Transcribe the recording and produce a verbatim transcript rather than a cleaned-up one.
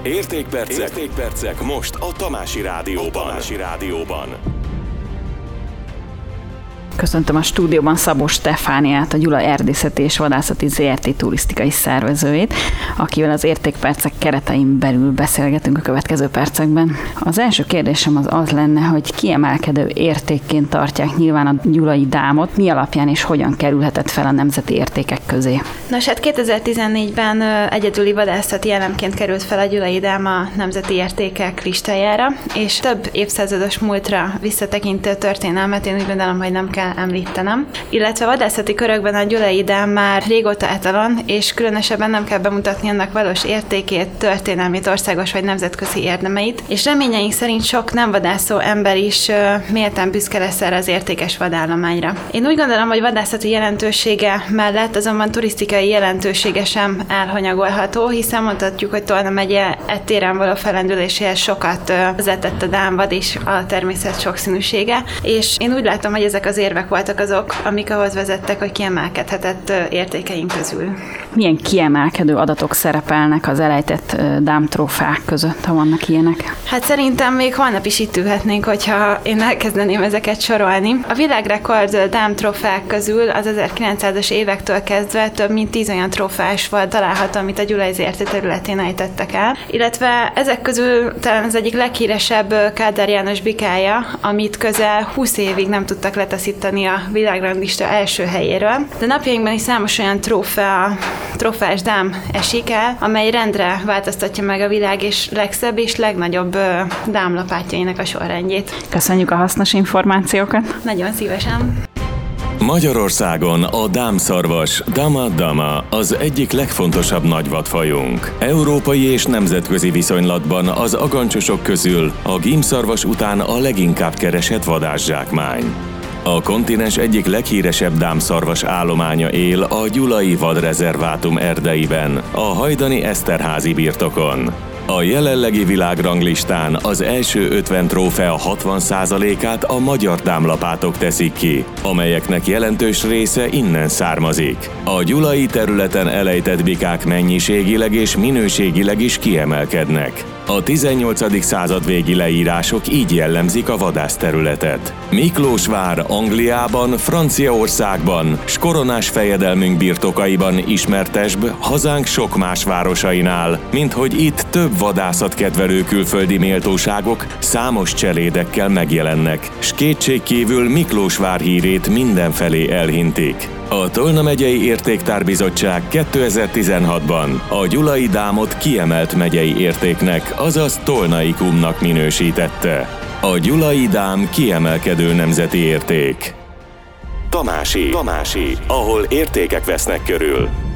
Értékpercek, Értékpercek most a Tamási Rádióban. A Tamási Rádióban. Köszöntöm a stúdióban Szabó Stefániát, a Gyula Erdészeti és Vadászati zé er té turisztikai szervezőjét, akivel az Értékpercek keretein belül beszélgetünk a következő percekben. Az első kérdésem az az lenne, hogy kiemelkedő értékként tartják nyilván a gyulai dámot, mi alapján és hogyan kerülhetett fel a nemzeti értékek közé? Nos, hát kétezer-tizennégyben egyedüli vadászati elemként került fel a gyulai dám a nemzeti értékek listájára, és több évszázados múltra visszatekintő történelmet én úgy gondolom, hogy nem kell említenem. Illetve vadászati körökben a gyulai dám már régóta etalon, és különösebben nem kell bemutatni annak valós értékét, történelmét, országos vagy nemzetközi érdemeit, és reményeink szerint sok nem vadászó ember is uh, méltán büszke lesz erre az értékes vadállományra. Én úgy gondolom, hogy vadászati jelentősége mellett azonban turisztikai jelentősége sem elhanyagolható, hiszen mondhatjuk, hogy Tolna megye ettéren való felendüléséhez sokat uh, vezetett a dámvad és a természet sokszínűsége, és én úgy látom, hogy ezek az érvek voltak azok, amik ahhoz vezettek, hogy kiemelkedhetett értékeink közül. Milyen kiemelkedő adatok szerepelnek az elejtett dámtrófeák között, ha vannak ilyenek? Hát szerintem még holnap is itt ülhetnénk, hogyha én elkezdeném ezeket sorolni. A világrekord dámtrófeák közül az ezerkilencszázas évektől kezdve több mint tíz olyan trófeás volt található, amit a Gyulai zé er té területén ejtettek el. Illetve ezek közül talán az egyik leghíresebb Kádár János bikája, amit közel húsz évig nem tudtak letaszítani a világranglista első helyéről. De napjainkban is számos olyan trófea, trófeás dám esik el, amely rendre változtatja meg a világ és legszebb és legnagyobb dámlapátjainak a sorrendjét. Köszönjük a hasznos információkat! Nagyon szívesen! Magyarországon a dámszarvas, Dama Dama, az egyik legfontosabb nagyvadfajunk. Európai és nemzetközi viszonylatban az agancsosok közül a gímszarvas után a leginkább keresett vadászsákmány. A kontinens egyik leghíresebb dámszarvas állománya él a Gyulai Vadrezervátum erdeiben, a hajdani Eszterházy birtokon. A jelenlegi világranglistán az első ötven trófea hatvan százalékát a magyar dámlapátok teszik ki, amelyeknek jelentős része innen származik. A gyulai területen elejtett bikák mennyiségileg és minőségileg is kiemelkednek. A tizennyolcadik század végi leírások így jellemzik a vadászterületet. Miklósvár Angliában, Franciaországban, s koronás fejedelmünk birtokaiban ismertesbb hazánk sok más városainál, mint hogy itt több vadászatkedvelő külföldi méltóságok számos cselédekkel megjelennek, s kétségkívül Miklósvár hírét mindenfelé elhintik. A Tolna megyei Értéktárbizottság kétezer-tizenhatban a gyulai dámot kiemelt megyei értéknek, azaz tolnaikumnak minősítette. A gyulai dám kiemelkedő nemzeti érték. Tamási, Tamási, ahol értékek vesznek körül.